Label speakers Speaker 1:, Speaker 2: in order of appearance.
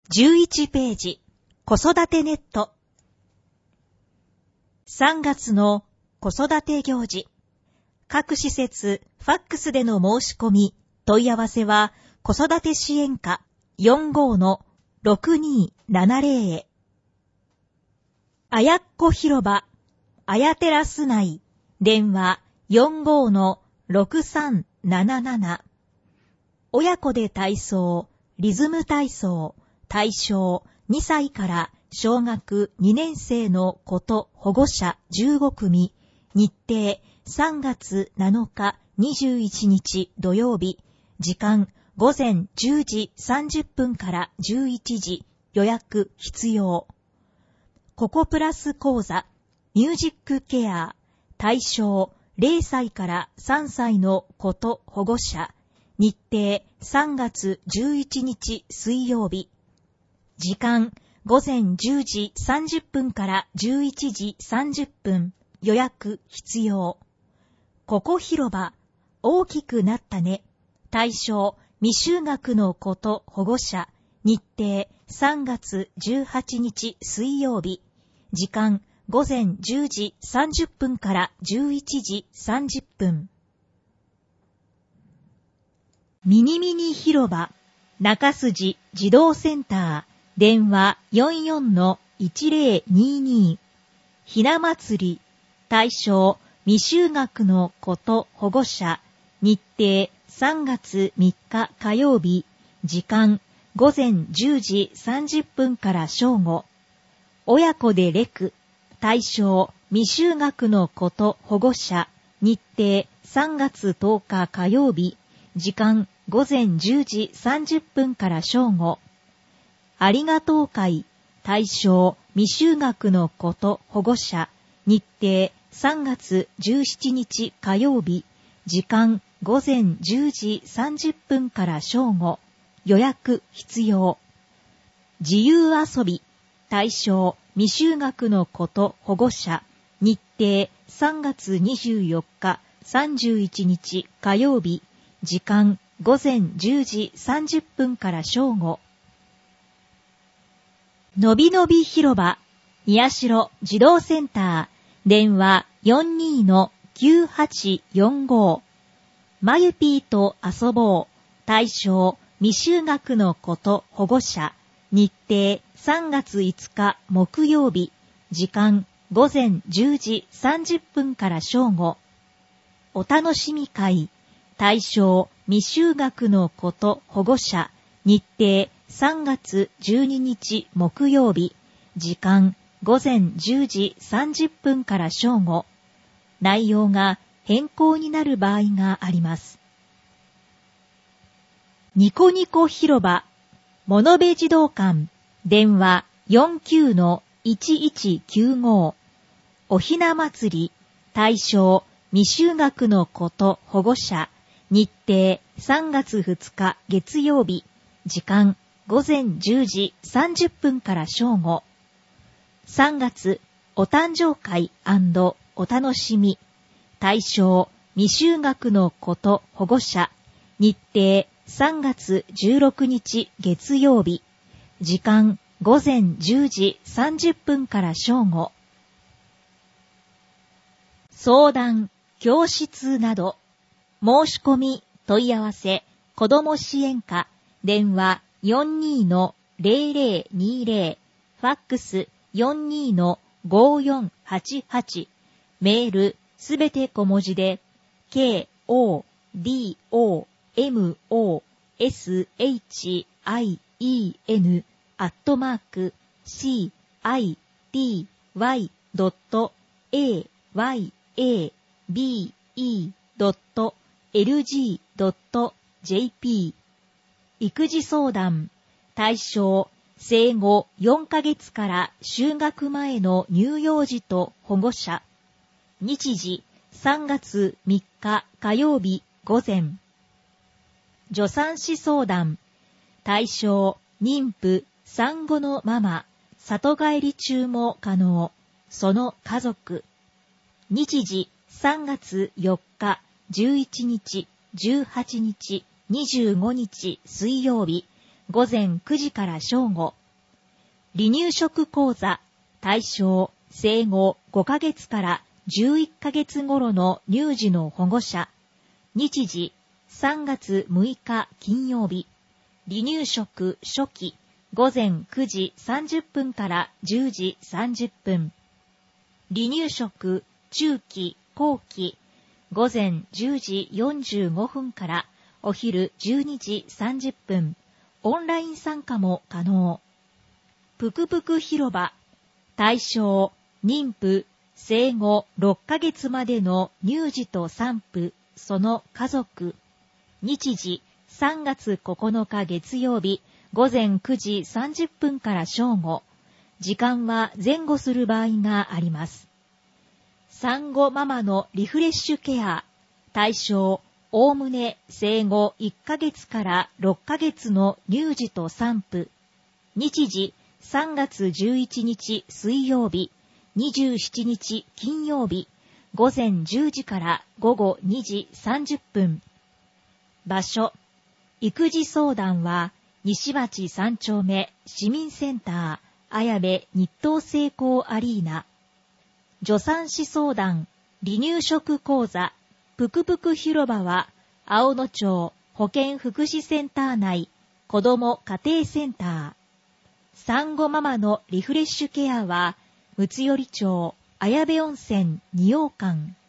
Speaker 1: 11ページ、子育てネット。3月の子育て行事。各施設、ファックスでの申し込み、問い合わせは、子育て支援課 45-6270 へ。あやっこ広場、あやテラス内、電話 45-6377。親子で体操、リズム体操、対象2歳から小学2年生の子と保護者15組、日程3月7日21日土曜日、時間午前10時30分から11時、予約必要。ココプラス講座、ミュージックケア、対象0歳から3歳の子と保護者、日程3月11日水曜日、時間午前10時30分から11時30分、予約必要。ここ広場、大きくなったね。対象未就学の子と保護者、日程3月18日水曜日、時間午前10時30分から11時30分。ミニミニ広場、中筋児童センター、電話 44-1022。ひな祭り、対象未就学の子と保護者、日程3月3日火曜日、時間午前10時30分から正午。親子でレク、対象未就学の子と保護者、日程3月10日火曜日、時間午前10時30分から正午。ありがとう会、対象未就学の子と保護者、日程3月17日火曜日、時間午前10時30分から正午。予約必要。自由遊び、対象未就学の子と保護者、日程3月24日31日火曜日、時間午前10時30分から正午。のびのび広場、宮代児童センター、電話 42-9845。まゆぴーと遊ぼう、対象未就学の子と保護者、日程3月5日木曜日、時間午前10時30分から正午。お楽しみ会、対象未就学の子と保護者、日程3月12日木曜日、時間午前10時30分から正午。内容が変更になる場合があります。ニコニコ広場、物部児童館、電話 49-1195。おひな祭り、対象未就学の子と保護者、日程3月2日月曜日、時間午前10時30分から正午。3月お誕生会&お楽しみ、対象未就学の子と保護者、日程3月16日月曜日、時間午前10時30分から正午。相談、教室など、申し込み、問い合わせ、子ども支援課、電話 42-0020、ファックス 42-5488、メールすべて小文字で KODOMICITY-AYABE.LG.jp。 育児相談、対象生後4ヶ月から就学前の乳幼児と保護者、日時3月3日火曜日午前。助産師相談、対象妊婦産後のママ、里帰り中も可能、その家族。日時3月4日11日18日25日水曜日、 午前9時から正午。離乳食講座、対象、生後5ヶ月から11ヶ月頃の乳児の保護者。日時、3月6日金曜日。離乳食初期、午前9時30分から10時30分。離乳食中期後期、午前10時45分からお昼12時30分。オンライン参加も可能。ぷくぷく広場、対象、妊婦、生後6ヶ月までの乳児と産婦、その家族。日時、3月9日月曜日、午前9時30分から正午。時間は前後する場合があります。産後ママのリフレッシュケア、対象、おおむね生後1ヶ月から6ヶ月の乳児と産婦。日時、3月11日水曜日、27日金曜日、午前10時から午後2時30分。場所、育児相談は、西町3丁目市民センター、綾部日東成功アリーナ。助産師相談、離乳食講座、ぷくぷく広場は、青野町保健福祉センター内、子ども家庭センター。産後ママのリフレッシュケアは、睦寄町綾部温泉二洋館。